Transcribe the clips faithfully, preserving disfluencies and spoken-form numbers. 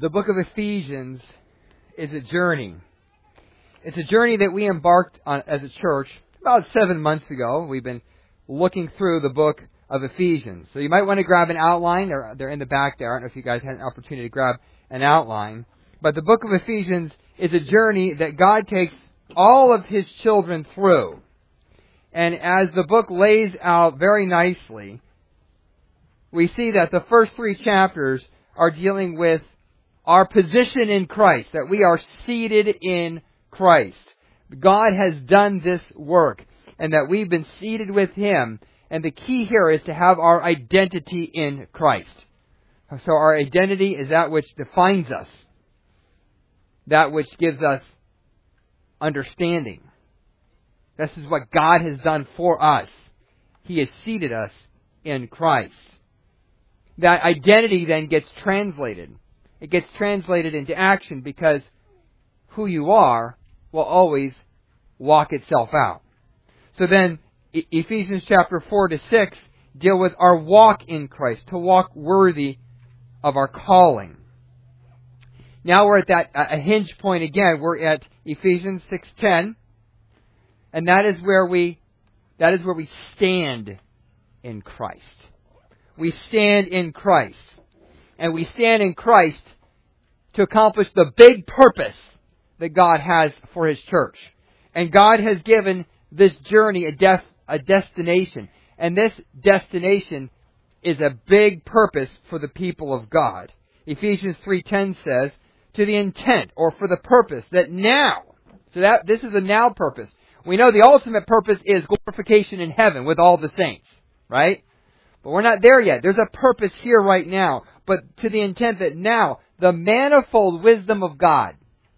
The book of Ephesians is a journey. It's a journey that we embarked on as a church about seven months ago. We've been looking through the book of Ephesians. So you might want to grab an outline. They're, they're in the back there. I don't know if you guys had an opportunity to grab an outline. But the book of Ephesians is a journey that God takes all of His children through. And as the book lays out very nicely, we see that the first three chapters are dealing with our position in Christ, that we are seated in Christ. God has done this work, and that we've been seated with Him. And the key here is to have our identity in Christ. So our identity is that which defines us, that which gives us understanding. This is what God has done for us. He has seated us in Christ. That identity then gets translated. It gets translated into action because who you are will always walk itself out. So then, Ephesians chapter four to six deal with our walk in Christ, to walk worthy of our calling. Now we're at that a hinge point again. We're at Ephesians six ten, and that is where we that is where we stand in Christ. We stand in Christ. And we stand in Christ to accomplish the big purpose that God has for His church. And God has given this journey a, def, a destination. And this destination is a big purpose for the people of God. Ephesians three ten says, to the intent or for the purpose that now, so that this is a now purpose. We know the ultimate purpose is glorification in heaven with all the saints, right? But we're not there yet. There's a purpose here right now. But to the intent that now, the manifold wisdom of God,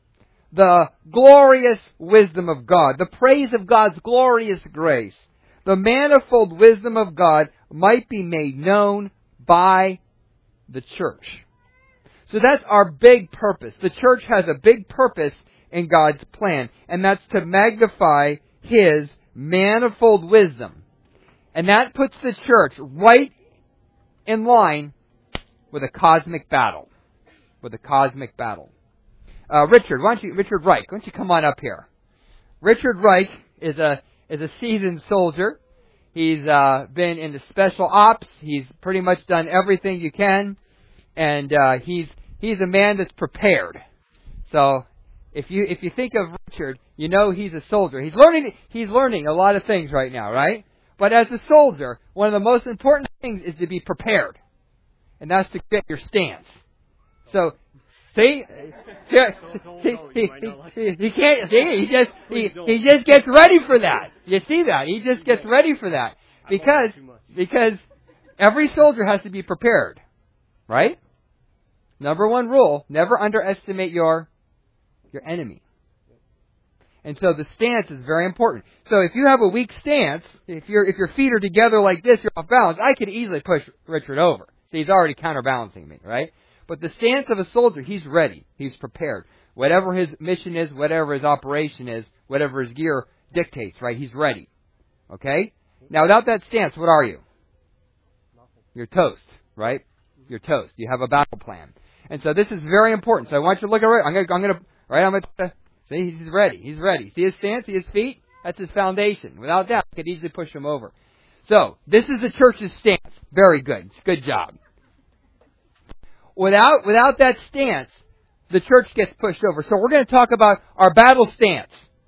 the glorious wisdom of God, the praise of God's glorious grace, the manifold wisdom of God might be made known by the church. So that's our big purpose. The church has a big purpose in God's plan, and that's to magnify His manifold wisdom. And that puts the church right in line with a cosmic battle. With a cosmic battle. Uh, Richard, why don't you, Richard Reich, why don't you come on up here? Richard Reich is a is a seasoned soldier. He's uh, been in the special ops. He's pretty much done everything you can, and uh, he's he's a man that's prepared. So if you if you think of Richard, you know he's a soldier. He's learning he's learning a lot of things right now, right? But as a soldier, one of the most important things is to be prepared. And that's to get your stance. So, see? see, see he, he, he can't, see? He just, he, he just gets ready for that. You see that? He just gets ready for that. Because, because every soldier has to be prepared. Right? Number one rule, never underestimate your, your enemy. And so the stance is very important. So if you have a weak stance, if your if your feet are together like this, you're off balance, I could easily push Richard over. See, he's already counterbalancing me, right? But the stance of a soldier, he's ready. He's prepared. Whatever his mission is, whatever his operation is, whatever his gear dictates, right? He's ready. Okay? Now without that stance, what are you? You're toast, right? You're toast. You have a battle plan. And so this is very important. So I want you to look at it. I'm going to, I'm going to, right? I'm going to, see, he's ready. He's ready. See his stance? See his feet? That's his foundation. Without that, I could easily push him over. So, this is the church's stance. Very good. Good job. Without, without that stance, the church gets pushed over. So we're going to talk about our battle stance.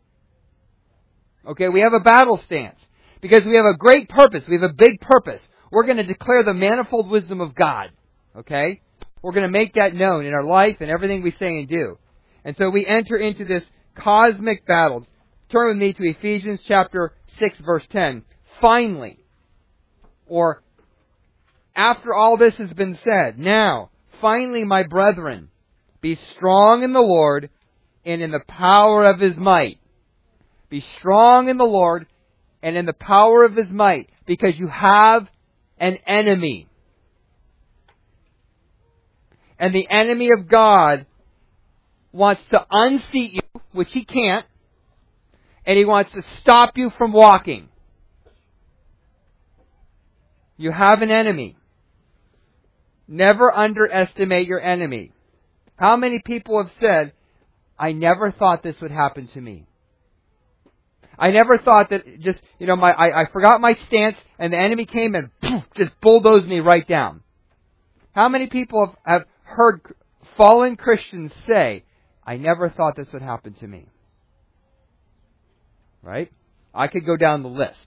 Okay, we have a battle stance. Because we have a great purpose. We have a big purpose. We're going to declare the manifold wisdom of God. Okay? We're going to make that known in our life and everything we say and do. And so we enter into this cosmic battle. Turn with me to Ephesians chapter six, verse ten. Finally, or after all this has been said, now, finally, my brethren, be strong in the Lord and in the power of His might. Be strong in the Lord and in the power of His might, because you have an enemy. And the enemy of God wants to unseat you, which he can't, and he wants to stop you from walking. You have an enemy. Never underestimate your enemy. How many people have said, I never thought this would happen to me. I never thought that just, you know, my I, I forgot my stance and the enemy came and poof, just bulldozed me right down. How many people have, have heard fallen Christians say, I never thought this would happen to me? Right? I could go down the list.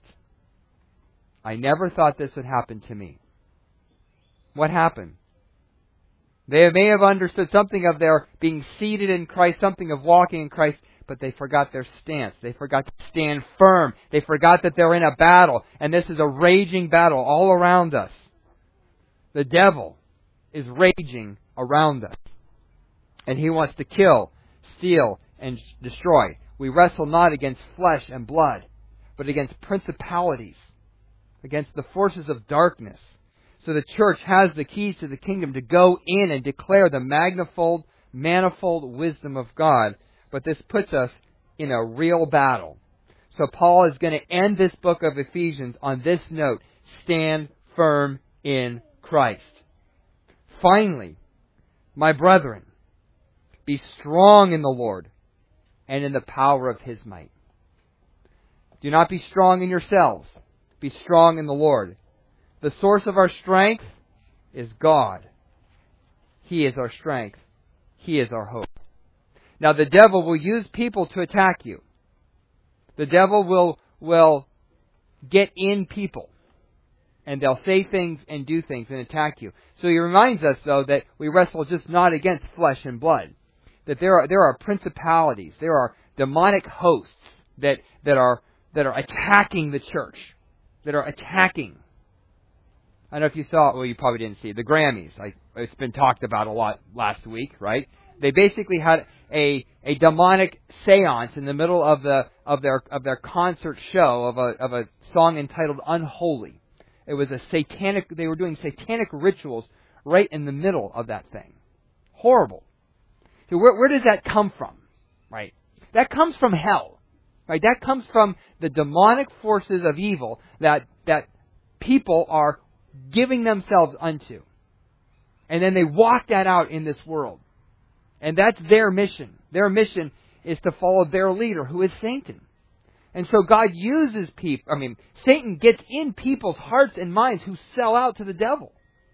I never thought this would happen to me. What happened? They may have understood something of their being seated in Christ, something of walking in Christ, but they forgot their stance. They forgot to stand firm. They forgot that they're in a battle, and this is a raging battle all around us. The devil is raging around us, and he wants to kill, steal, and destroy. We wrestle not against flesh and blood, but against principalities, against the forces of darkness. So the church has the keys to the kingdom to go in and declare the manifold, manifold wisdom of God. But this puts us in a real battle. So Paul is going to end this book of Ephesians on this note: stand firm in Christ. Finally, my brethren, be strong in the Lord and in the power of His might. Do not be strong in yourselves. Be strong in the Lord. The source of our strength is God. He is our strength. He is our hope. Now the devil will use people to attack you. The devil will, will get in people. And they'll say things and do things and attack you. So he reminds us, though, that we wrestle just not against flesh and blood. That there are, there are principalities, there are demonic hosts that, that are, that are attacking the church. That are attacking. I don't know if you saw, well, you probably didn't see, the Grammys. Like, it's been talked about a lot last week, right? They basically had a, a demonic seance in the middle of the, of their, of their concert show of a, of a song entitled Unholy. It was a satanic, they were doing satanic rituals right in the middle of that thing. Horrible. So where, where does that come from? Right? That comes from hell. Right? That comes from the demonic forces of evil that, that people are giving themselves unto. And then they walk that out in this world. And that's their mission. Their mission is to follow their leader, who is Satan. And so God uses people, I mean, Satan gets in people's hearts and minds who sell out to the devil.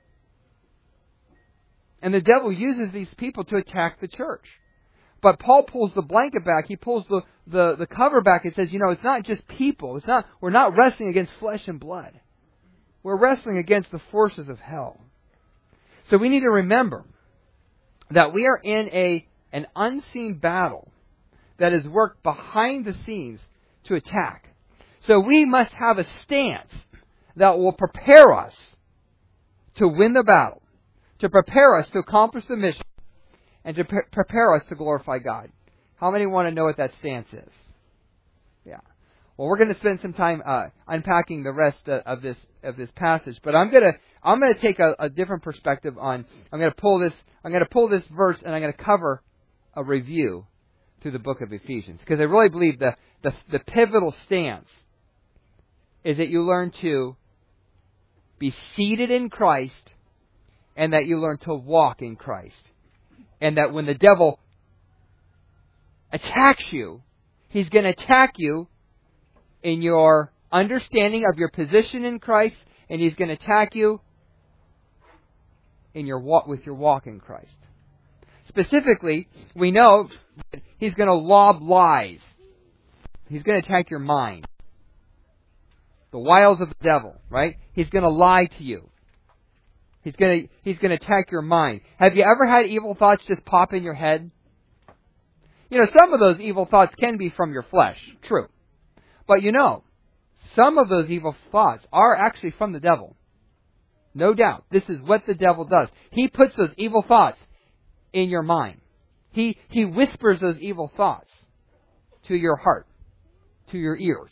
And the devil uses these people to attack the church. But Paul pulls the blanket back, he pulls the, the, the cover back and says, you know, it's not just people. It's not, we're not wrestling against flesh and blood. We're wrestling against the forces of hell. So we need to remember that we are in a an unseen battle that is worked behind the scenes to attack. So we must have a stance that will prepare us to win the battle, to prepare us to accomplish the mission, and to pre- prepare us to glorify God. How many want to know what that stance is? Yeah. Well, we're going to spend some time uh, unpacking the rest uh, of this of this passage, but I'm going to I'm going to take a, a different perspective on. I'm going to pull this. I'm going to pull this verse, and I'm going to cover a review through the book of Ephesians, because I really believe the, the the pivotal stance is that you learn to be seated in Christ, and that you learn to walk in Christ, and that when the devil attacks you, he's going to attack you in your understanding of your position in Christ, and he's going to attack you in your walk with your walk in Christ. Specifically, we know that he's going to lob lies. He's going to attack your mind. The wiles of the devil, right? He's going to lie to you. He's going to he's going to attack your mind. Have you ever had evil thoughts just pop in your head? You know, some of those evil thoughts can be from your flesh. True. But you know, some of those evil thoughts are actually from the devil. No doubt. This is what the devil does. He puts those evil thoughts in your mind. He, he whispers those evil thoughts to your heart, to your ears.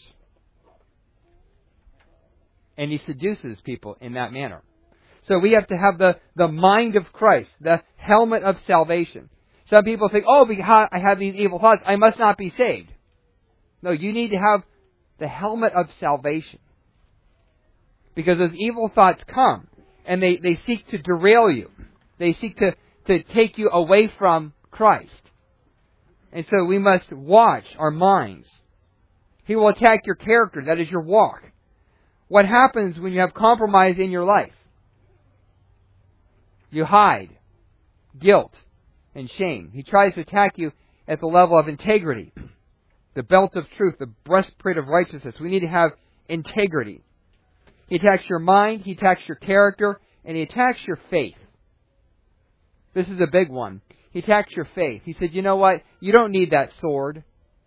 And he seduces people in that manner. So we have to have the, the mind of Christ, the helmet of salvation. Some people think, oh, because I have these evil thoughts, I must not be saved. No, you need to have the helmet of salvation. Because those evil thoughts come, and they, they seek to derail you. They seek to, to take you away from Christ. And so we must watch our minds. He will attack your character, that is your walk. What happens when you have compromise in your life? You hide guilt and shame. He tries to attack you at the level of integrity. The belt of truth, the breastplate of righteousness. We need to have integrity. He attacks your mind, he attacks your character, and he attacks your faith. This is a big one. He attacks your faith. He said, you know what? You don't need that sword.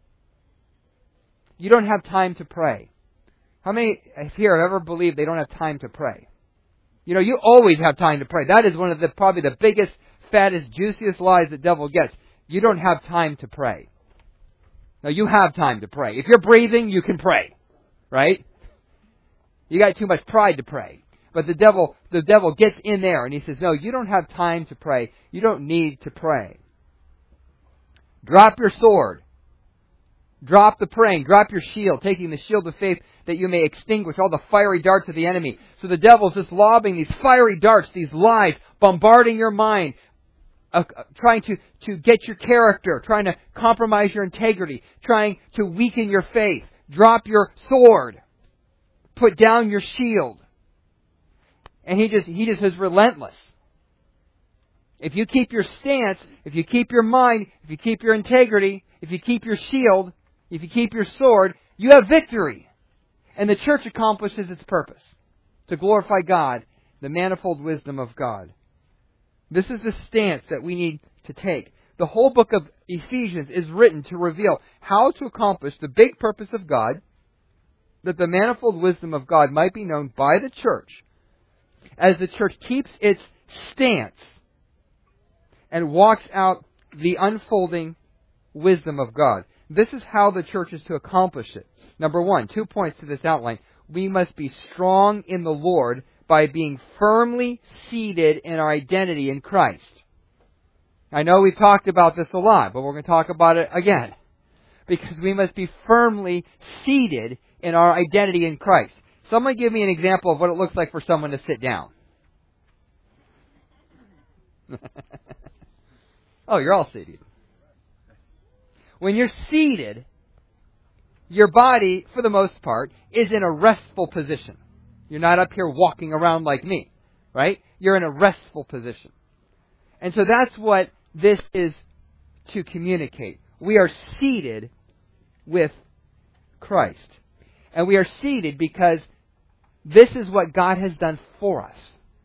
You don't have time to pray. How many here have ever believed they don't have time to pray? You know, you always have time to pray. That is one of the probably the biggest, fattest, juiciest lies the devil gets. You don't have time to pray. No, you have time to pray. If you're breathing, you can pray. Right? You got too much pride to pray. But the devil, the devil gets in there and he says, no, you don't have time to pray. You don't need to pray. Drop your sword. Drop the praying. Drop your shield, taking the shield of faith that you may extinguish all the fiery darts of the enemy. So the devil's just lobbing these fiery darts, these lies, bombarding your mind, uh, trying to, to get your character, trying to compromise your integrity, trying to weaken your faith. Drop your sword. Put down your shield. And he just, he just is relentless. If you keep your stance, if you keep your mind, if you keep your integrity, if you keep your shield, if you keep your sword, you have victory. And the church accomplishes its purpose, to glorify God, the manifold wisdom of God. This is the stance that we need to take. The whole book of Ephesians is written to reveal how to accomplish the big purpose of God, that the manifold wisdom of God might be known by the church, as the church keeps its stance and walks out the unfolding wisdom of God. This is how the church is to accomplish it. Number one, two points to this outline. We must be strong in the Lord by being firmly seated in our identity in Christ. I know we've talked about this a lot, but we're going to talk about it again. Because we must be firmly seated in our identity in Christ. Someone give me an example of what it looks like for someone to sit down. Oh, you're all seated. When you're seated, your body, for the most part, is in a restful position. You're not up here walking around like me, right? You're in a restful position. And so that's what this is to communicate. We are seated with Christ. And we are seated because this is what God has done for us.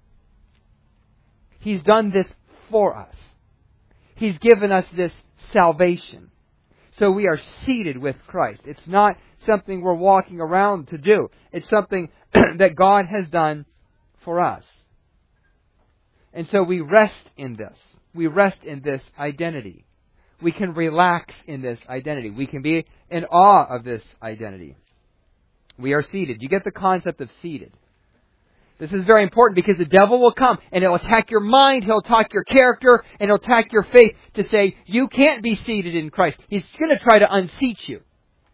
He's done this for us. He's given us this salvation. So we are seated with Christ. It's not something we're walking around to do. It's something that God has done for us. And so we rest in this. We rest in this identity. We can relax in this identity. We can be in awe of this identity. We are seated. You get the concept of seated. This is very important because the devil will come and he'll attack your mind, he'll attack your character, and he'll attack your faith to say, you can't be seated in Christ. He's going to try to unseat you.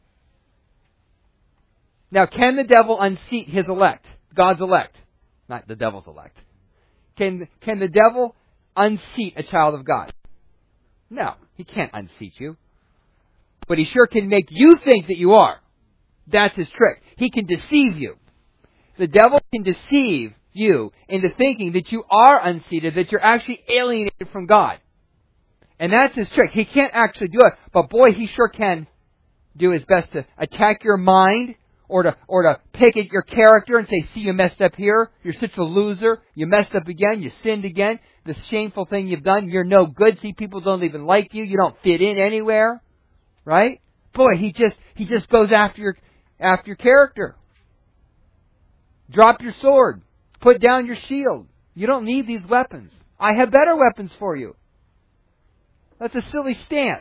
Now, can the devil unseat his elect? God's elect. Not the devil's elect. Can, can the devil unseat a child of God? No, he can't unseat you. But he sure can make you think that you are. That's his trick. He can deceive you. The devil can deceive you into thinking that you are unseated, that you're actually alienated from God. And that's his trick. He can't actually do it, but boy, he sure can do his best to attack your mind or to or to pick at your character and say, see, you messed up here. You're such a loser. You messed up again. You sinned again. This shameful thing you've done. You're no good. See, people don't even like you. You don't fit in anywhere. Right? Boy, he just he just goes after your after your character. Drop your sword. Put down your shield. You don't need these weapons. I have better weapons for you. That's a silly stance.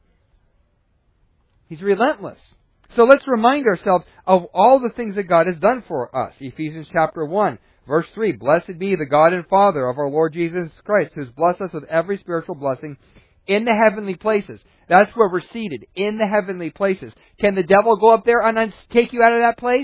He's relentless. So let's remind ourselves of all the things that God has done for us. Ephesians chapter one, verse three. Blessed be the God and Father of our Lord Jesus Christ, who has blessed us with every spiritual blessing in the heavenly places. That's where we're seated, in the heavenly places. Can the devil go up there and un- take you out of that place?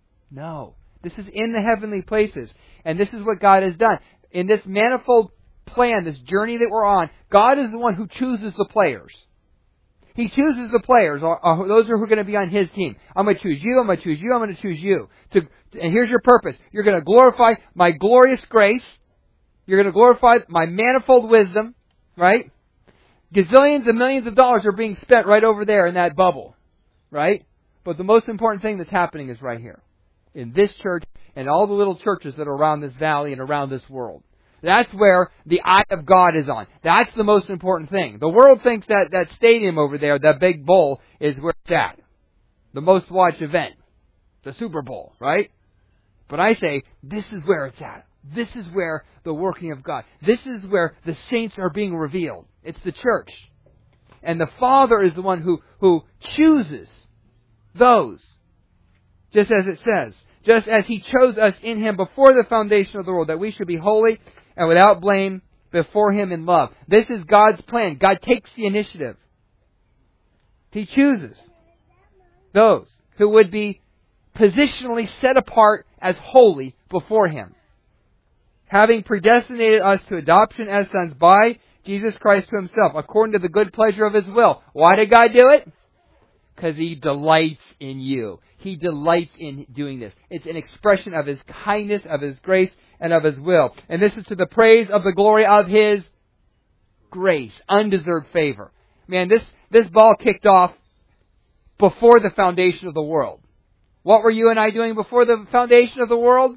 No. This is in the heavenly places. And this is what God has done. In this manifold plan, this journey that we're on, God is the one who chooses the players. He chooses the players, or, or those who are going to be on His team. I'm going to choose you, I'm going to choose you, I'm going to choose you. To, and here's your purpose. You're going to glorify my glorious grace. You're going to glorify my manifold wisdom, right? Gazillions and millions of dollars are being spent right over there in that bubble, right? But the most important thing that's happening is right here. In this church and all the little churches that are around this valley and around this world. That's where the eye of God is on. That's the most important thing. The world thinks that that stadium over there, that big bowl, is where it's at. The most watched event. The Super Bowl, right? But I say, this is where it's at. This is where the working of God. This is where the saints are being revealed. It's the church. And the Father is the one who, who chooses those. Just as it says. Just as He chose us in Him before the foundation of the world, that we should be holy and without blame before Him in love. This is God's plan. God takes the initiative. He chooses those who would be positionally set apart as holy before Him, having predestinated us to adoption as sons by Jesus Christ to Himself, according to the good pleasure of His will. Why did God do it? Because He delights in you. He delights in doing this. It's an expression of His kindness, of His grace, and of His will. And this is to the praise of the glory of His grace, undeserved favor. Man, this, this ball kicked off before the foundation of the world. What were you and I doing before the foundation of the world?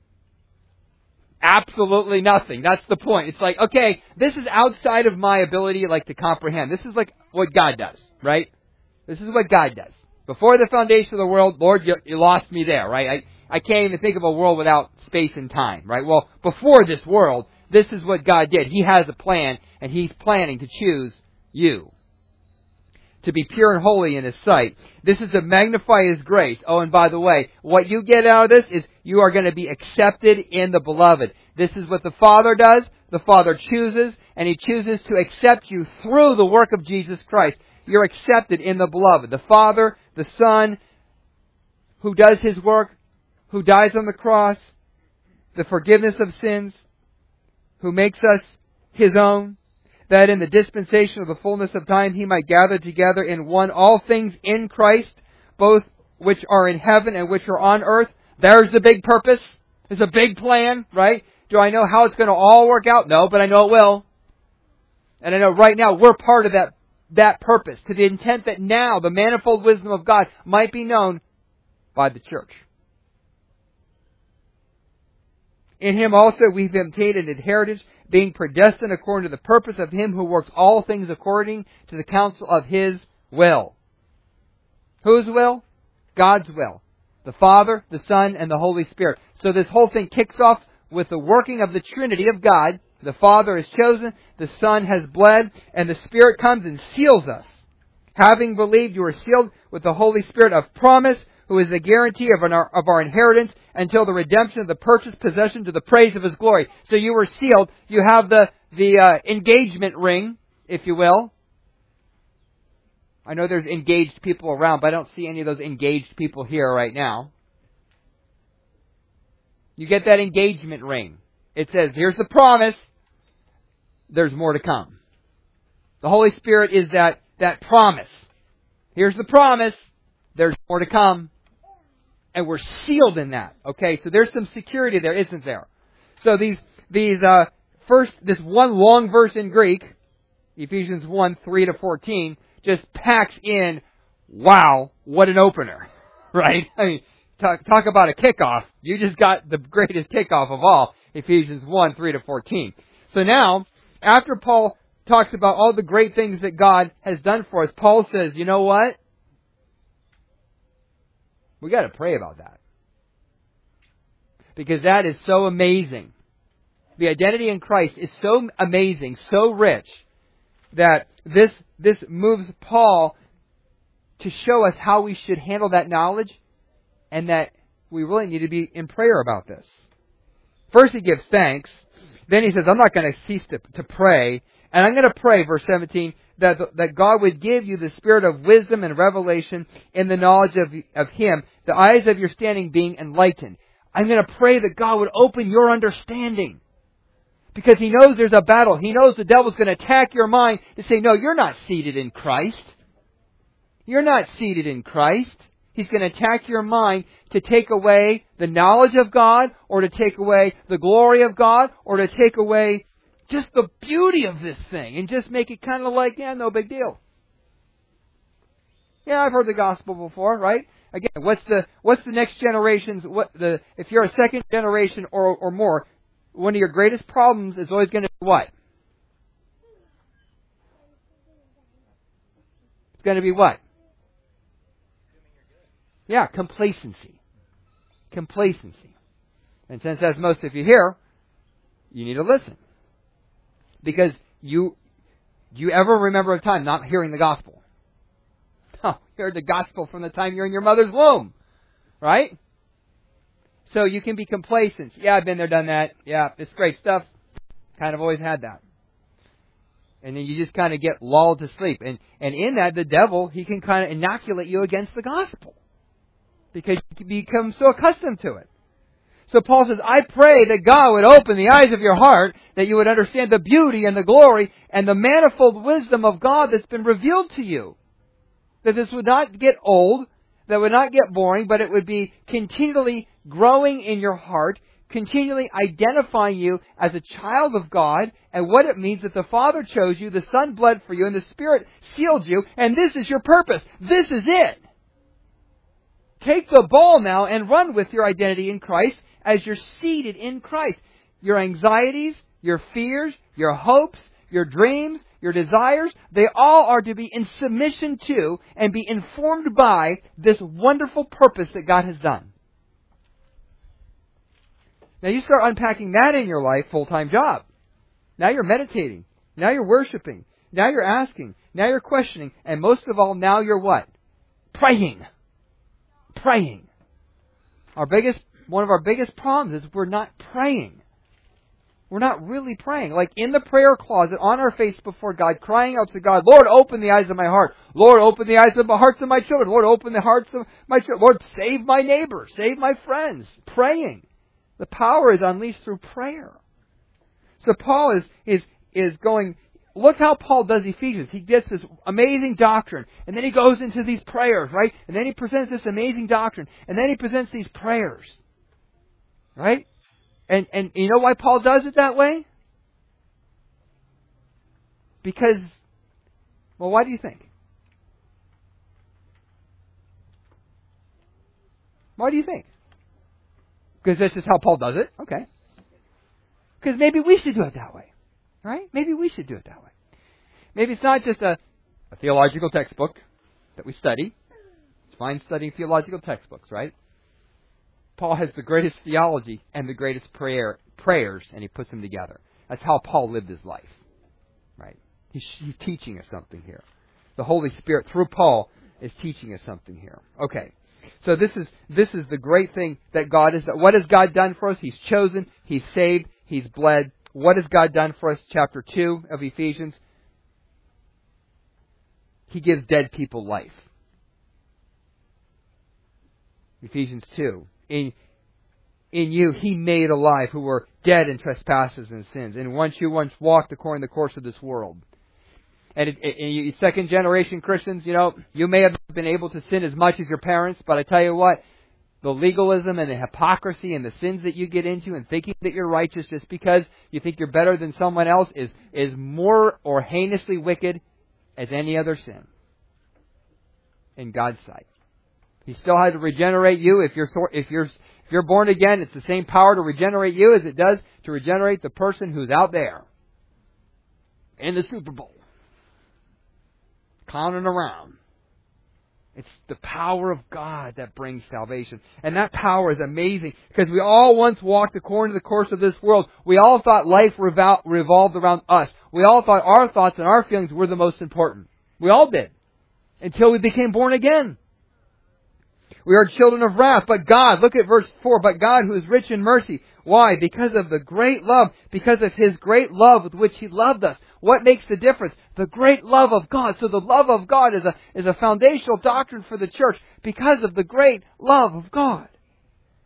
Absolutely nothing. That's the point. It's like, okay, this is outside of my ability like to comprehend. This is like what God does, right? This is what God does. Before the foundation of the world, Lord, you, you lost me there, right? I, I can't even think of a world without space and time, right? Well, before this world, this is what God did. He has a plan, and He's planning to choose you to be pure and holy in His sight. This is to magnify His grace. Oh, and by the way, what you get out of this is you are going to be accepted in the Beloved. This is what the Father does. The Father chooses, and He chooses to accept you through the work of Jesus Christ. You're accepted in the Beloved. The Father, the Son, who does His work, who dies on the cross, the forgiveness of sins, who makes us His own, that in the dispensation of the fullness of time He might gather together in one all things in Christ, both which are in heaven and which are on earth. There's the big purpose. There's a big plan, right? Do I know how it's going to all work out? No, but I know it will. And I know right now we're part of that that purpose, to the intent that now the manifold wisdom of God might be known by the church. In Him also we've obtained an inheritance, being predestined according to the purpose of Him who works all things according to the counsel of His will. Whose will? God's will. The Father, the Son, and the Holy Spirit. So this whole thing kicks off with the working of the Trinity of God. The Father is chosen, the Son has bled, and the Spirit comes and seals us. Having believed, you are sealed with the Holy Spirit of promise, who is the guarantee of our, of our inheritance until the redemption of the purchased possession to the praise of His glory. So you were sealed. You have the, the uh, engagement ring, if you will. I know there's engaged people around, but I don't see any of those engaged people here right now. You get that engagement ring. It says, here's the promise. There's more to come. The Holy Spirit is that, that promise. Here's the promise. There's more to come. And we're sealed in that. Okay, so there's some security there, isn't there? So these, these, uh, first, this one long verse in Greek, Ephesians one, three to fourteen, just packs in, wow, what an opener. Right? I mean, talk, talk about a kickoff. You just got the greatest kickoff of all, Ephesians one, three to fourteen. So now, after Paul talks about all the great things that God has done for us, Paul says, you know what? We got to pray about that. Because that is so amazing. The identity in Christ is so amazing, so rich, that this, this moves Paul to show us how we should handle that knowledge, and that we really need to be in prayer about this. First he gives thanks. Then he says, I'm not going to cease to, to pray. And I'm going to pray, verse seventeen, that, that God would give you the spirit of wisdom and revelation in the knowledge of, of Him, the eyes of your standing being enlightened. I'm going to pray that God would open your understanding. Because he knows there's a battle. He knows the devil's going to attack your mind and say, no, you're not seated in Christ. You're not seated in Christ. He's going to attack your mind to take away the knowledge of God, or to take away the glory of God, or to take away just the beauty of this thing and just make it kind of like, yeah, no big deal. Yeah, I've heard the gospel before, right? Again, what's the what's the next generation's what the if you're a second generation or or more, one of your greatest problems is always going to be what? It's going to be what? Yeah, complacency. Complacency. And since that's most of you here, you need to listen. Because you, do you ever remember a time not hearing the gospel? Oh, you heard the gospel from the time you're in your mother's womb. Right? So you can be complacent. Yeah, I've been there, done that. Yeah, it's great stuff. Kind of always had that. And then you just kind of get lulled to sleep. And, and in that, the devil, he can kind of inoculate you against the gospel. Because you become so accustomed to it. So Paul says, I pray that God would open the eyes of your heart, that you would understand the beauty and the glory and the manifold wisdom of God that's been revealed to you. That this would not get old, that would not get boring, but it would be continually growing in your heart, continually identifying you as a child of God, and what it means that the Father chose you, the Son bled for you, and the Spirit sealed you, and this is your purpose. This is it. Take the ball now and run with your identity in Christ as you're seated in Christ. Your anxieties, your fears, your hopes, your dreams, your desires, they all are to be in submission to and be informed by this wonderful purpose that God has done. Now you start unpacking that in your life, full-time job. Now you're meditating. Now you're worshiping. Now you're asking. Now you're questioning. And most of all, now you're what? Praying. Praying. Our biggest, one of our biggest problems is we're not praying. We're not really praying. Like in the prayer closet, on our face before God, crying out to God, Lord, open the eyes of my heart. Lord, open the eyes of the hearts of my children. Lord, open the hearts of my children. Lord, save my neighbors. Save my friends. Praying. The power is unleashed through prayer. So Paul is, is, is going, look how Paul does Ephesians. He gets this amazing doctrine, and then he goes into these prayers, right? And then he presents this amazing doctrine, and then he presents these prayers. Right? And and you know why Paul does it that way? Because, well, why do you think? Why do you think? Because that's just how Paul does it? Okay. Because maybe we should do it that way. Right? Maybe we should do it that way. Maybe it's not just a, a theological textbook that we study. It's fine studying theological textbooks, right? Paul has the greatest theology and the greatest prayer prayers, and he puts them together. That's how Paul lived his life. Right? He's, he's teaching us something here. The Holy Spirit, through Paul, is teaching us something here. Okay. So this is this is the great thing that God is. What has God done for us? He's chosen. He's saved. He's bled. What has God done for us? Chapter two of Ephesians. He gives dead people life. Ephesians two. In, in you, He made alive who were dead in trespasses and sins. And once you once walked according to the course of this world. And, it, it, and you second generation Christians, you know, you may have been able to sin as much as your parents, but I tell you what, the legalism and the hypocrisy and the sins that you get into and thinking that you're righteous just because you think you're better than someone else is, is more or heinously wicked as any other sin in God's sight. He still had to regenerate you. If you're if you're if you're born again, it's the same power to regenerate you as it does to regenerate the person who's out there in the Super Bowl, clowning around. It's the power of God that brings salvation. And that power is amazing because we all once walked according to the course of this world. We all thought life revol- revolved around us. We all thought our thoughts and our feelings were the most important. We all did. Until we became born again. We are children of wrath, but God, look at verse four, but God who is rich in mercy. Why? Because of the great love, because of His great love with which He loved us. What makes the difference? The great love of God. So the love of God is a, is a foundational doctrine for the church because of the great love of God.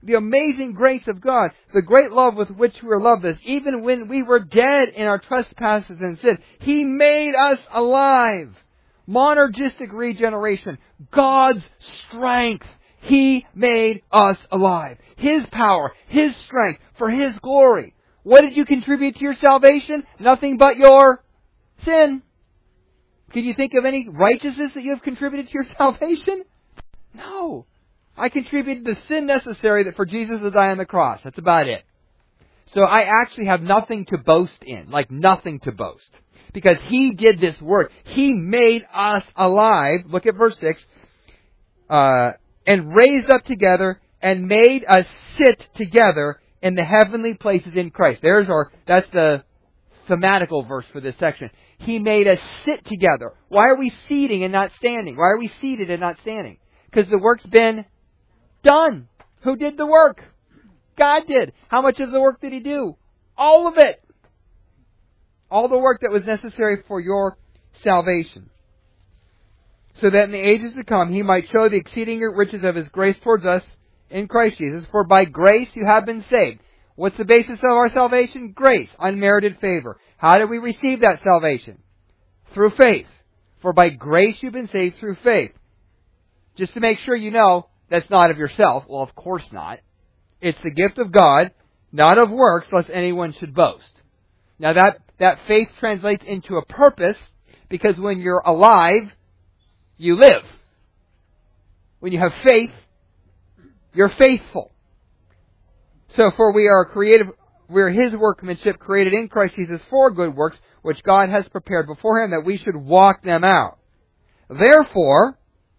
The amazing grace of God, the great love with which we are loved is, even when we were dead in our trespasses and sins, He made us alive. Monergistic regeneration. God's strength. He made us alive. His power, His strength, for His glory. What did you contribute to your salvation? Nothing but your sin. Can you think of any righteousness that you have contributed to your salvation? No. I contributed the sin necessary that for Jesus to die on the cross. That's about it. So I actually have nothing to boast in. Like nothing to boast. Because He did this work. He made us alive. Look at verse six. Uh, and raised up together and made us sit together in the heavenly places in Christ. There's our, that's the thematical verse for this section. He made us sit together. Why are we seating and not standing? Why are we seated and not standing? Because the work's been done. Who did the work? God did. How much of the work did He do? All of it. All the work that was necessary for your salvation. So that in the ages to come He might show the exceeding riches of His grace towards us in Christ Jesus. For by grace you have been saved. What's the basis of our salvation? Grace, unmerited favor. How did we receive that salvation? Through faith. For by grace you've been saved through faith. Just to make sure you know, that's not of yourself. Well, of course not. It's the gift of God, not of works, lest anyone should boast. Now that, that faith translates into a purpose, because when you're alive, you live. When you have faith, you're faithful. So for we are creative, we are His workmanship, created in Christ Jesus for good works, which God has prepared beforehand that we should walk them out. Therefore,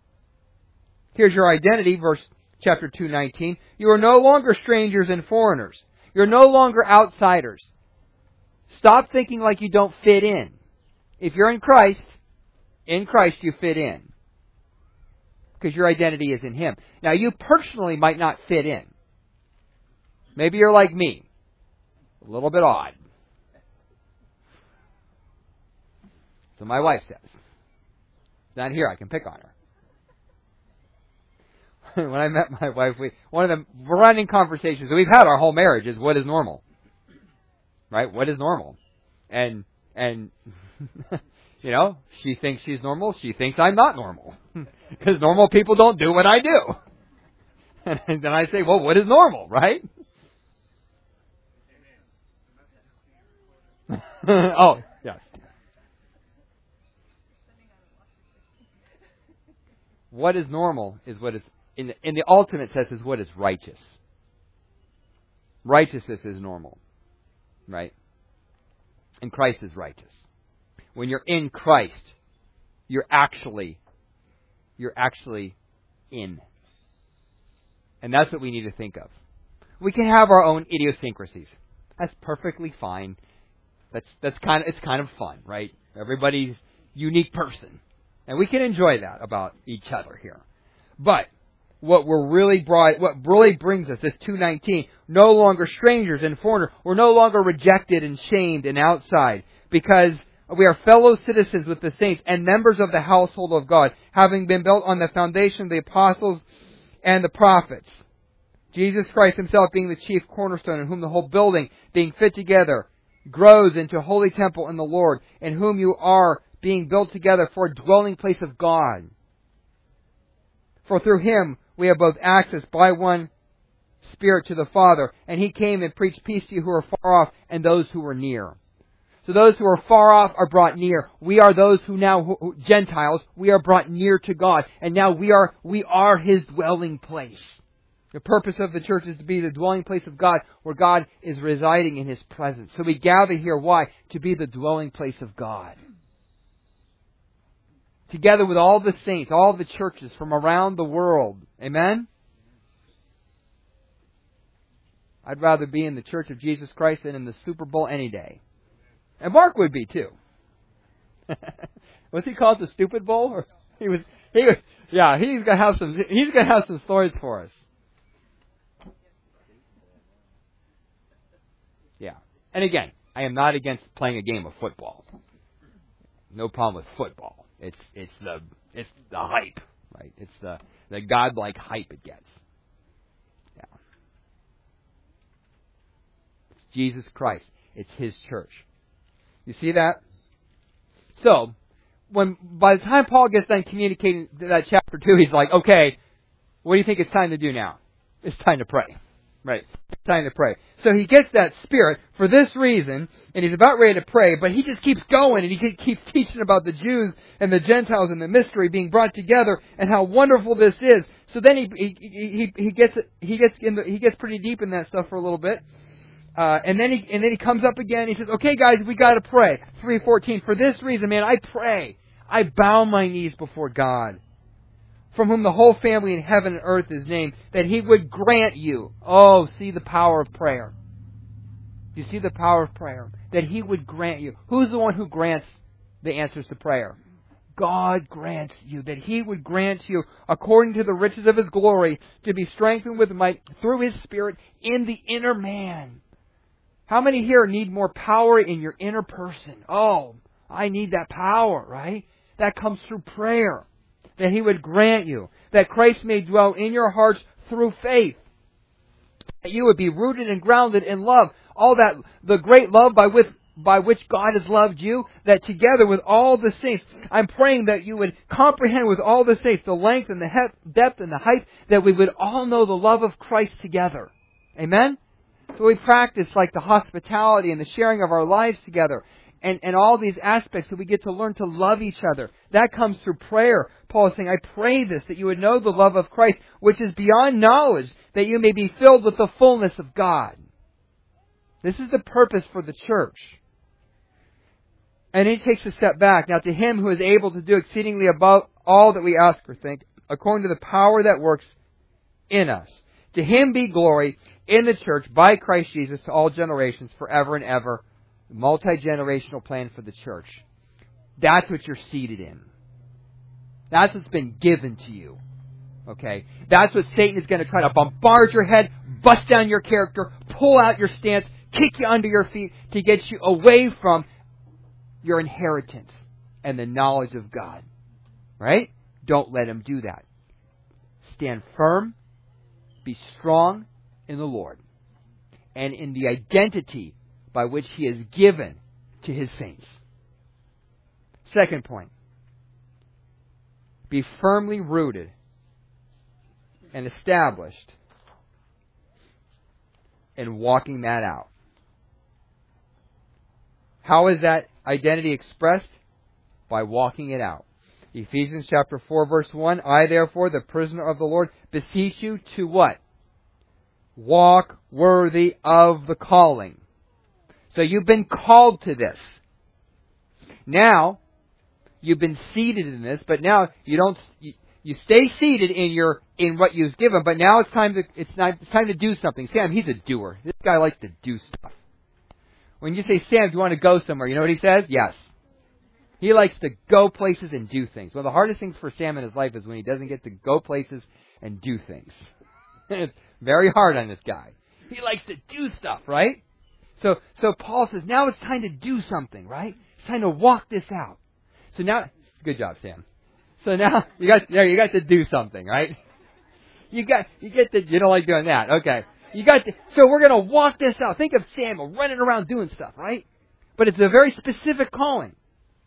here's your identity, verse chapter two nineteen. You are no longer strangers and foreigners. You're no longer outsiders. Stop thinking like you don't fit in. If you're in Christ, in Christ you fit in. Because your identity is in Him. Now you personally might not fit in. Maybe you're like me. A little bit odd. So my wife says. Not here, I can pick on her. When I met my wife, we one of the running conversations that we've had our whole marriage is, what is normal? Right? What is normal? And, and you know, she thinks she's normal. She thinks I'm not normal. Because normal people don't do what I do. And then I say, well, what is normal, right? Oh, yes. What is normal is what is, in the, in the ultimate sense, is what is righteous. Righteousness is normal, right? And Christ is righteous. When you're in Christ, you're actually, you're actually in. And that's what we need to think of. We can have our own idiosyncrasies. That's perfectly fine. That's that's kind of it's kind of fun, right? Everybody's unique person, and we can enjoy that about each other here. But what we're really brought, what really brings us, this two nineteen, no longer strangers and foreigners. We're no longer rejected and shamed and outside, because we are fellow citizens with the saints and members of the household of God, having been built on the foundation of the apostles and the prophets. Jesus Christ Himself being the chief cornerstone, in whom the whole building, being fit together, grows into a holy temple in the Lord, in whom you are being built together for a dwelling place of God. For through Him we have both access by one Spirit to the Father, and He came and preached peace to you who are far off and those who are near. So those who are far off are brought near. We are those who now, who, Gentiles, we are brought near to God, and now we are we are His dwelling place. The purpose of the church is to be the dwelling place of God, where God is residing in His presence. So we gather here, why? To be the dwelling place of God. Together with all the saints, all the churches from around the world. Amen? I'd rather be in the Church of Jesus Christ than in the Super Bowl any day. And Mark would be too. What's he called, the Stupid Bowl? Or he was, he was, yeah, he's gonna have some, he's gonna have some stories for us. Yeah. And again, I am not against playing a game of football. No problem with football. It's it's the it's the hype, right? It's the the godlike hype it gets. Yeah. Jesus Christ. It's His church. You see that? So, when by the time Paul gets done communicating that chapter two, he's like, okay, what do you think it's time to do now? It's time to pray. Right. It's time to pray. So he gets that spirit for this reason, and he's about ready to pray, but he just keeps going, and he keeps teaching about the Jews and the Gentiles and the mystery being brought together, and how wonderful this is. So then he he he, he gets he gets in the, he gets pretty deep in that stuff for a little bit, uh, and then he and then he comes up again. He says, "Okay, guys, we got to pray." three fourteen. For this reason, man, I pray. I bow my knees before God, from whom the whole family in heaven and earth is named, that He would grant you. Oh, see the power of prayer. You see the power of prayer? That He would grant you. Who's the one who grants the answers to prayer? God grants you. That He would grant you, according to the riches of His glory, to be strengthened with might through His Spirit in the inner man. How many here need more power in your inner person? Oh, I need that power, right? That comes through prayer. That He would grant you, that Christ may dwell in your hearts through faith, that you would be rooted and grounded in love, all that, the great love by which, by which God has loved you, that together with all the saints, I'm praying that you would comprehend with all the saints the length and the he- depth and the height, that we would all know the love of Christ together. Amen? So we practice like the hospitality and the sharing of our lives together. And, and all these aspects that we get to learn to love each other. That comes through prayer. Paul is saying, I pray this, that you would know the love of Christ, which is beyond knowledge, that you may be filled with the fullness of God. This is the purpose for the church. And he takes a step back. Now to Him who is able to do exceedingly above all that we ask or think, according to the power that works in us. To Him be glory in the church by Christ Jesus to all generations forever and ever. Multi-generational plan for the church. That's what you're seated in. That's what's been given to you. Okay? That's what Satan is going to try to bombard your head, bust down your character, pull out your stance, kick you under your feet to get you away from your inheritance and the knowledge of God. Right? Don't let him do that. Stand firm, be strong in the Lord, and in the identity by which He is given to His saints. Second point. Be firmly rooted and established in walking that out. How is that identity expressed? By walking it out. Ephesians chapter four verse one, I therefore, the prisoner of the Lord, beseech you to what? Walk worthy of the calling. So you've been called to this. Now, you've been seated in this, but now you don't. You, you stay seated in your in what you've given, but now it's time to it's not it's time to do something. Sam, he's a doer. This guy likes to do stuff. When you say, Sam, do you want to go somewhere? You know what he says? Yes. He likes to go places and do things. One of the hardest things for Sam in his life is when he doesn't get to go places and do things. It's very hard on this guy. He likes to do stuff, right? So, so Paul says, now it's time to do something, right? It's time to walk this out. So now, good job, Sam. So now you got, there, you got to do something, right? You got, you get to, you don't like doing that, okay? You got to, so we're going to walk this out. Think of Samuel running around doing stuff, right? But it's a very specific calling.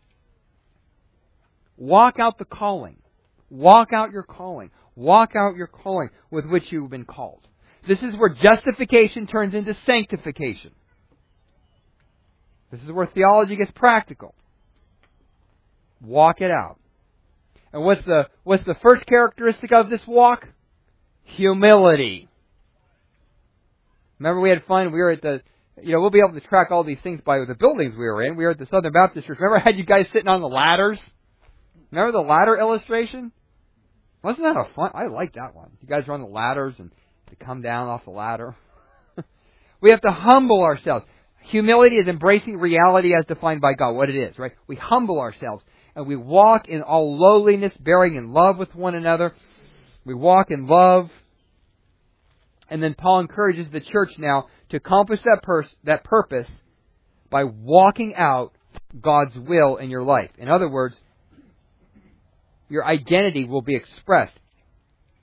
Walk out the calling. Walk out your calling. Walk out your calling with which you've been called. This is where justification turns into sanctification. This is where theology gets practical. Walk it out. And what's the what's the first characteristic of this walk? Humility. Remember we had fun, we were at the, you know, we'll be able to track all these things by the buildings we were in. We were at the Southern Baptist Church. Remember I had you guys sitting on the ladders? Remember the ladder illustration? Wasn't that a fun? I liked that one. You guys were on the ladders and to come down off the ladder. We have to humble ourselves. Humility is embracing reality as defined by God, what it is, right? We humble ourselves and we walk in all lowliness, bearing in love with one another. We walk in love. And then Paul encourages the church now to accomplish that, pers- that purpose by walking out God's will in your life. In other words, your identity will be expressed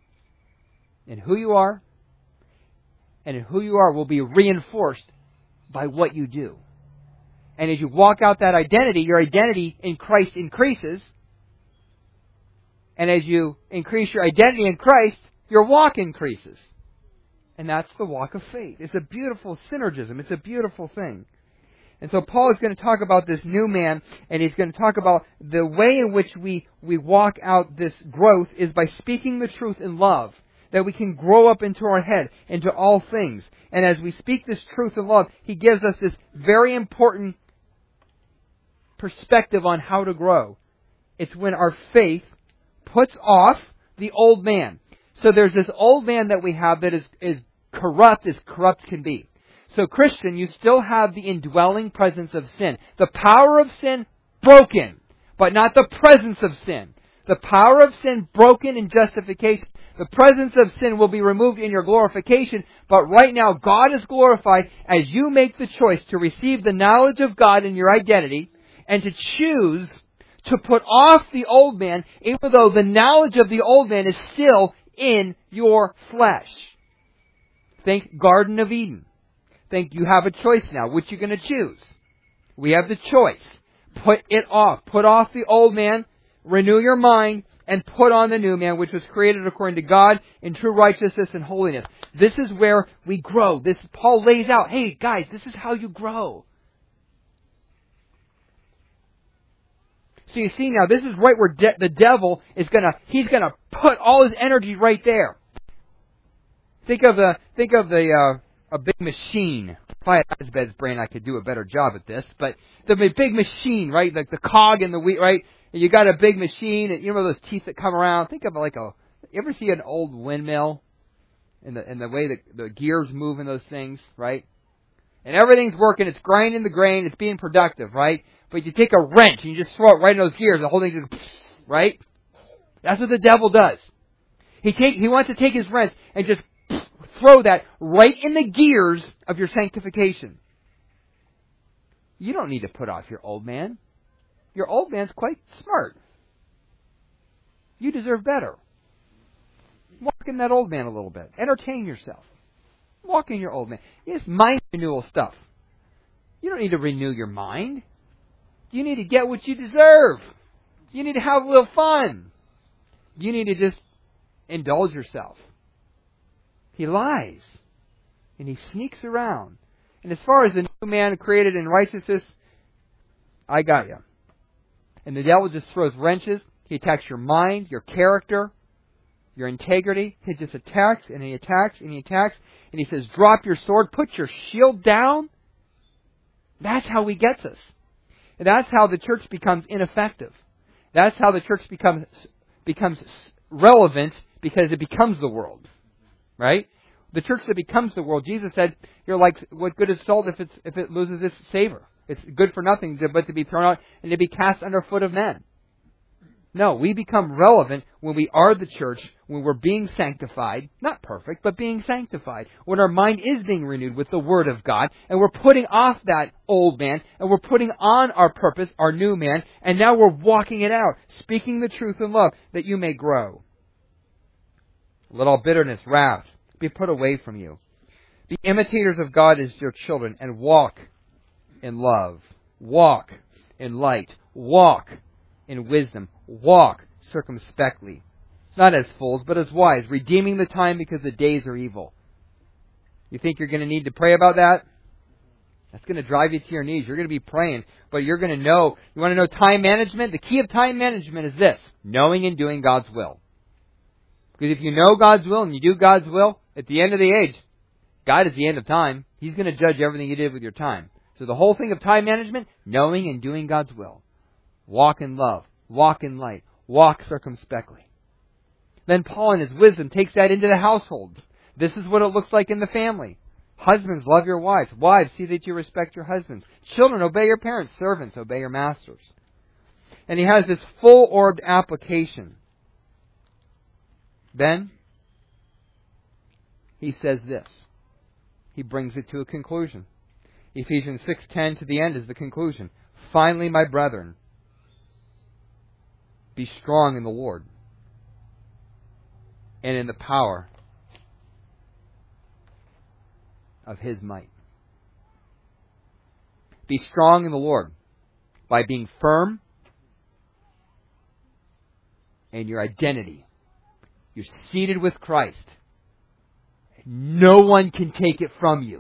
in who you are, and in who you are will be reinforced by what you do. And as you walk out that identity, your identity in Christ increases. And as you increase your identity in Christ, your walk increases. And that's the walk of faith. It's a beautiful synergism. It's a beautiful thing. And so Paul is going to talk about this new man, and he's going to talk about the way in which we, we walk out this growth is by speaking the truth in love. That we can grow up into our head, into all things. And as we speak this truth in love, he gives us this very important perspective on how to grow. It's when our faith puts off the old man. So there's this old man that we have that is, is corrupt as corrupt can be. So Christian, you still have the indwelling presence of sin. The power of sin broken, but not the presence of sin. The power of sin broken in justification. The presence of sin will be removed in your glorification, but right now God is glorified as you make the choice to receive the knowledge of God in your identity and to choose to put off the old man, even though the knowledge of the old man is still in your flesh. Think Garden of Eden. Think you have a choice now. Which you're going to choose? We have the choice. Put it off. Put off the old man, renew your mind, and put on the new man, which was created according to God in true righteousness and holiness. This is where we grow. This Paul lays out, hey guys, this is how you grow. So you see now, this is right where de- the devil is gonna, he's gonna put all his energy right there. Think of the, think of the, uh, a big machine. If I had Asbed's brain, I could do a better job at this. But the big machine, right? Like the cog and the wheel, right? And you got a big machine, and you know those teeth that come around. Think of it like a. You ever see an old windmill, and the and the way that the gears move in those things, right? And everything's working. It's grinding the grain. It's being productive, right? But you take a wrench and you just throw it right in those gears. The whole thing just, right? That's what the devil does. He take he wants to take his wrench and just throw that right in the gears of your sanctification. You don't need to put off your old man. Your old man's quite smart. You deserve better. Walk in that old man a little bit. Entertain yourself. Walk in your old man. It's mind renewal stuff. You don't need to renew your mind. You need to get what you deserve. You need to have a little fun. You need to just indulge yourself. He lies. And he sneaks around. And as far as the new man created in righteousness, I got you. And the devil just throws wrenches. He attacks your mind, your character, your integrity. He just attacks and he attacks and he attacks. And he says, drop your sword, put your shield down. That's how he gets us. And that's how the church becomes ineffective. That's how the church becomes becomes relevant because it becomes the world. Right? The church that becomes the world, Jesus said, you're like, what good is salt if it's if it loses its savor? It's good for nothing but to be thrown out and to be cast under foot of men. No, we become relevant when we are the church, when we're being sanctified, not perfect, but being sanctified, when our mind is being renewed with the Word of God, and we're putting off that old man, and we're putting on our purpose, our new man, and now we're walking it out, speaking the truth in love, that you may grow. Let all bitterness, wrath, be put away from you. Be imitators of God as your children, and walk in love. Walk in light. Walk in wisdom. Walk circumspectly. Not as fools, but as wise, redeeming the time because the days are evil. You think you're going to need to pray about that? That's going to drive you to your knees. You're going to be praying, but you're going to know. You want to know time management? The key of time management is this: knowing and doing God's will. Because if you know God's will and you do God's will, at the end of the age, God is the end of time. He's going to judge everything you did with your time. So the whole thing of time management, knowing and doing God's will. Walk in love. Walk in light. Walk circumspectly. Then Paul in his wisdom takes that into the household. This is what it looks like in the family. Husbands, love your wives. Wives, see that you respect your husbands. Children, obey your parents. Servants, obey your masters. And he has this full-orbed application. Then, he says this. He brings it to a conclusion. Ephesians six ten to the end is the conclusion. Finally, my brethren, be strong in the Lord and in the power of His might. Be strong in the Lord by being firm in your identity. You're seated with Christ. No one can take it from you.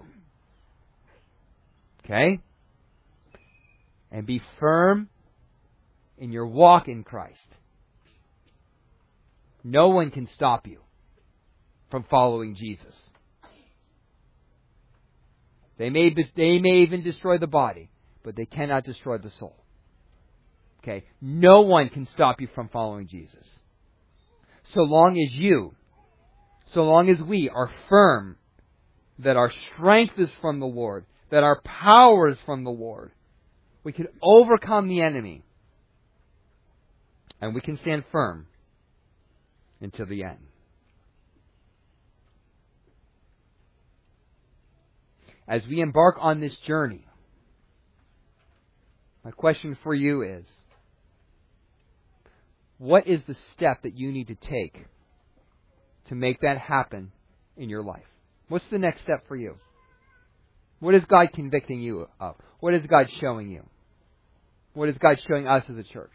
Okay? And be firm in your walk in Christ. No one can stop you from following Jesus. They may, they may even destroy the body, but they cannot destroy the soul. Okay? No one can stop you from following Jesus. So long as you, so long as we are firm that our strength is from the Lord, that our power is from the Lord, we can overcome the enemy. And we can stand firm until the end. As we embark on this journey, my question for you is, what is the step that you need to take to make that happen in your life? What's the next step for you? What is God convicting you of? What is God showing you? What is God showing us as a church?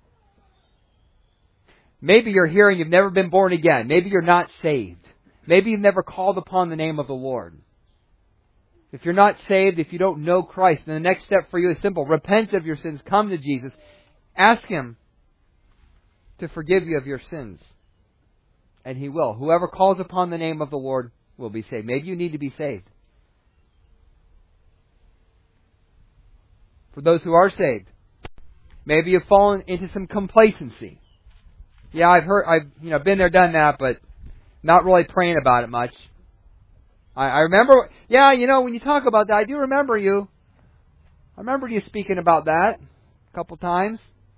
Maybe you're here and you've never been born again. Maybe you're not saved. Maybe you've never called upon the name of the Lord. If you're not saved, if you don't know Christ, then the next step for you is simple. Repent of your sins. Come to Jesus. Ask Him to forgive you of your sins. And He will. Whoever calls upon the name of the Lord will be saved. Maybe you need to be saved. For those who are saved, maybe you've fallen into some complacency. Yeah, I've heard, I've you know been there, done that, but not really praying about it much. I, I remember, yeah, you know, when you talk about that, I do remember you. I remember you speaking about that a couple times.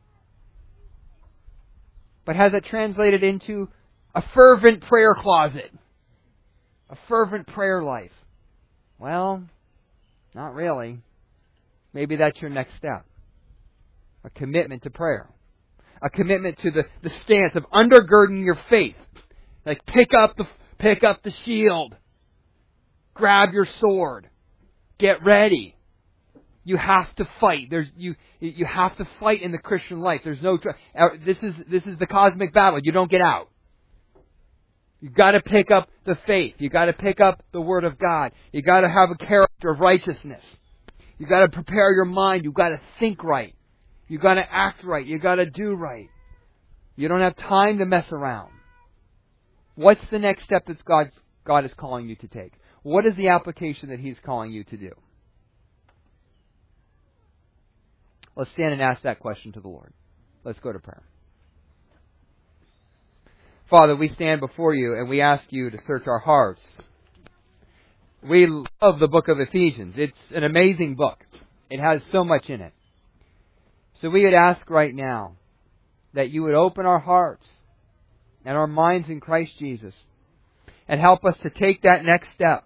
But has it translated into a fervent prayer closet? A fervent prayer life? Well, not really. Maybe that's your next step. A commitment to prayer. A commitment to the, the stance of undergirding your faith. Like pick up the pick up the shield. Grab your sword. Get ready. You have to fight. There's you you have to fight in the Christian life. There's no this is this is the cosmic battle. You don't get out. You've got to pick up the faith. You've got to pick up the Word of God. You've got to have a character of righteousness. You've got to prepare your mind. You've got to think right. You've got to act right. You've got to do right. You don't have time to mess around. What's the next step that God, God is calling you to take? What is the application that He's calling you to do? Let's stand and ask that question to the Lord. Let's go to prayer. Father, we stand before You and we ask You to search our hearts. We love the book of Ephesians. It's an amazing book. It has so much in it. So we would ask right now that You would open our hearts and our minds in Christ Jesus and help us to take that next step.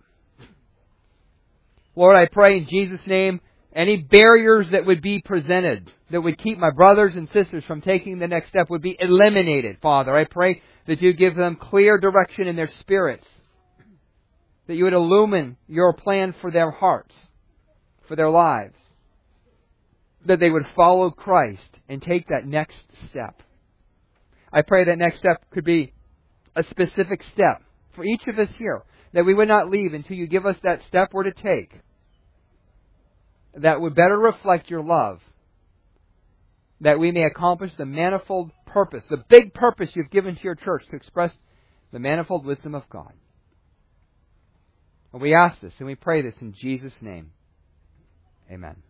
Lord, I pray in Jesus' name, any barriers that would be presented, that would keep my brothers and sisters from taking the next step would be eliminated, Father. I pray that You give them clear direction in their spirits, that You would illumine Your plan for their hearts, for their lives, that they would follow Christ and take that next step. I pray that next step could be a specific step for each of us here, that we would not leave until You give us that step we're to take that would better reflect Your love, that we may accomplish the manifold purpose, the big purpose You've given to Your church to express the manifold wisdom of God. And we ask this and we pray this in Jesus' name. Amen.